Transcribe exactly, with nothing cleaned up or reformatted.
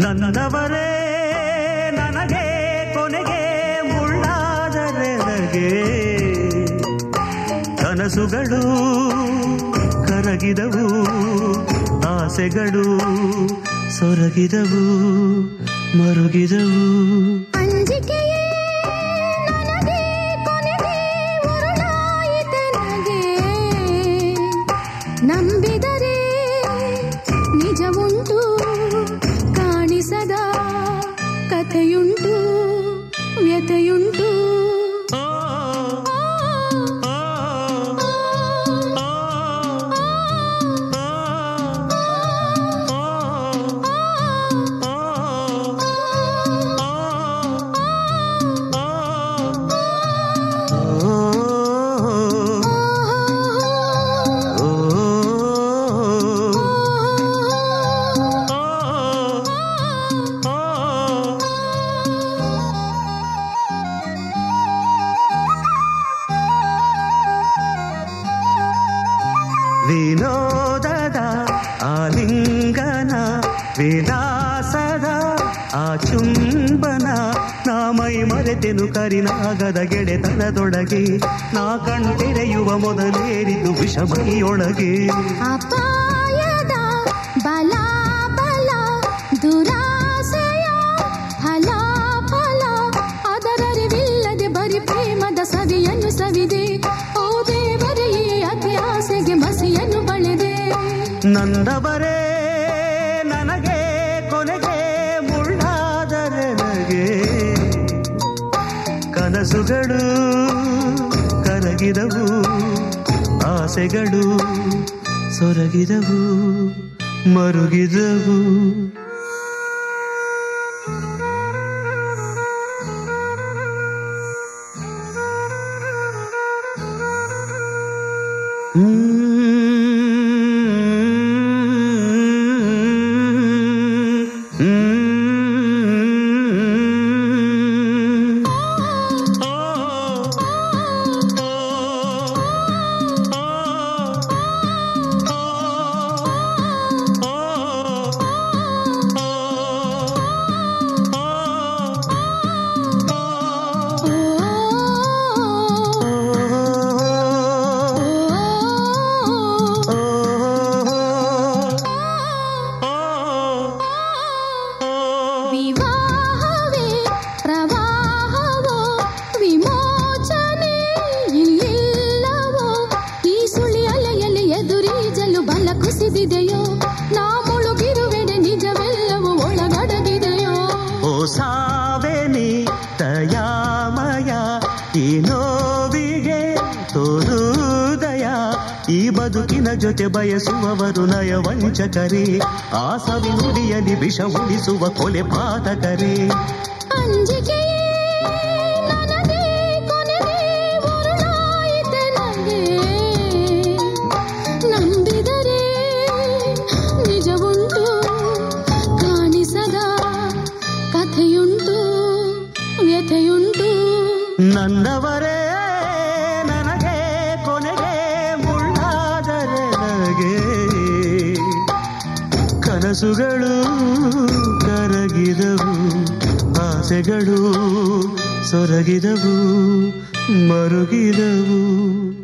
ನನ್ನವರೇ ನನಗೆ ಕೊನೆಗೆ ಮುಳ್ಳಾದರೆ ನನಗೆ ಕನಸುಗಳು ಕರಗಿದವು ಆಸೆಗಳು ಸೊರಗಿದವು ಮರುಗಿದವು ಅಂಜಿಕೆಯೇ ನನಗೆ ಕೊನೆಗೆ ಉರುಳಾಯಿತೆ ನನಗೆ ನಂಬಿದರೆ ನಿಜವುಂಟು ಕಾಣಿಸದ ಕಥೆಯುಂಟು ವ್ಯಥೆಯುಂಟು ವಿನೋದದ ಆಲಿಂಗನ ವಿಲಾಸದ ಆ ಚುಂಬನ ನಾ ಮೈ ಮರೆತೆನು ಕರಿನಾಗದ ಗೆಳೆತನದೊಳಗೆ ನಾ ಕಣ್ತೆರೆಯುವ ಮೊದಲೇರಿದು ವಿಷಮೈಯೊಳಗೆ ಅಪಾಯದ ಬಲ ಬಲ ದುರಾಸೆಯ ಫಲ ಫಲ ಅದರರಿವಿಲ್ಲದೆ ಬರಿ ಪ್ರೇಮದ ಸವಿಯನ್ನು ಸವಿದೆ ಓ ದೇವರೇ ಅತಿ ಆಸೆಗೆ ಮಸಿಯನ್ನು ಬಳೆದೆ ನಂದವರೇ ನನಗೆ ಕೊನೆಗೆ ಮುಳ್ಳಾದರೆ ನನಗೆ ಕನಸುಗಳು ಕರಗಿದವು ಆಸೆಗಳು ಸೊರಗಿದವು ಮರುಗಿದವು ವಿವಾಹವೇ ಪ್ರವಾಹವೋ ವಿಮೋಚನೆ ಇಲ್ಲಿಲ್ಲವೋ ಈ ಸುಳಿ ಅಲೆಯಲ್ಲಿ ಎದುರೀಜಲು ಬಲ ಕುಸಿದಿದೆಯೋ ನಾ ಮುಳುಗಿರುವೆಡೆ ನಿಜವೆಲ್ಲವೂ ಒಳಗಡಗಿದೆಯೋ ಓ ಸಾವೆನಿ ದಯಾಮಯ ಈ ನೋವಿಗೆ ತೋರುದಯ ಈ ಬದುಕಿನ ಜೊತೆ ಬಯಸುವವರು ನಯವಂಚಕರೇ ಆ ಸವಿ ನುಡಿಯಲ್ಲಿ ವಿಷ ಉಳಿಸುವ ಕೊಲೆ ಪಾತಕರೇ ಅಂಜಿಕೆಯೇ ನನಗೆ ಕೊನೆಗೆ ಉರುಳಾಯಿತೆ ನನಗೆ ನಂಬಿದರೆ ನಿಜವುಂಟು ಕಾಣಿಸದ ಕಥೆಯುಂಟು ವ್ಯಥೆಯುಂಟು ನನ್ನವರೇ ನನಗೆ ಕೊನೆಗೆ ಮುಳ್ಳಾದರೆ ನನಗೆ ಕನಸುಗಳು ಕರಗಿದವು ಆಸೆಗಳು ಸೊರಗಿದವು ಮರುಗಿದವು